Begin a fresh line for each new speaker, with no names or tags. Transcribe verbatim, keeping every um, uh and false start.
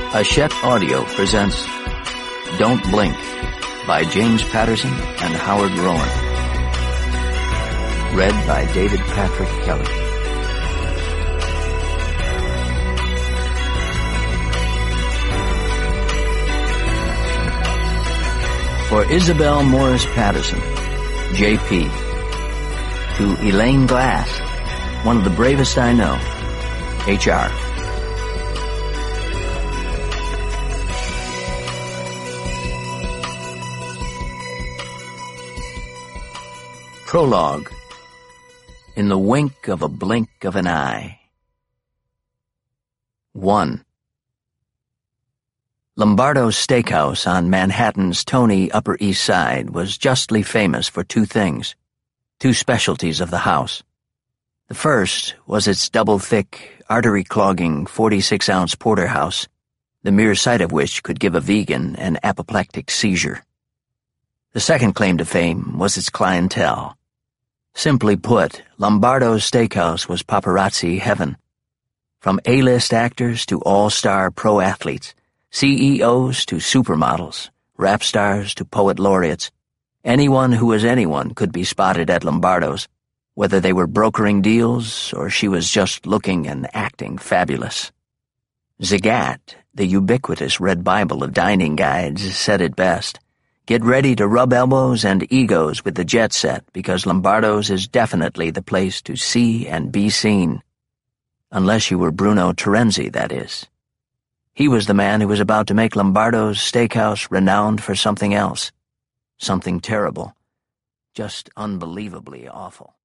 Hachette Audio presents Don't Blink by James Patterson and Howard Rowan. Read by David Patrick Kelly. For Isabel Morris Patterson, J P. To Elaine Glass, one of the bravest I know, H R. Prologue. In the wink of a blink of an eye. one. Lombardo's Steakhouse on Manhattan's Tony Upper East Side was justly famous for two things, two specialties of the house. The first was its double-thick, artery-clogging forty-six ounce porterhouse, the mere sight of which could give a vegan an apoplectic seizure. The second claim to fame was its clientele. Simply put, Lombardo's Steakhouse was paparazzi heaven. From A-list actors to all-star pro athletes, C E Os to supermodels, rap stars to poet laureates, anyone who was anyone could be spotted at Lombardo's, whether they were brokering deals or she was just looking and acting fabulous. Zagat, the ubiquitous Red Bible of dining guides, said it best. Get ready to rub elbows and egos with the jet set because Lombardo's is definitely the place to see and be seen. Unless you were Bruno Terenzi, that is. He was the man who was about to make Lombardo's Steakhouse renowned for something else. Something terrible. Just unbelievably awful.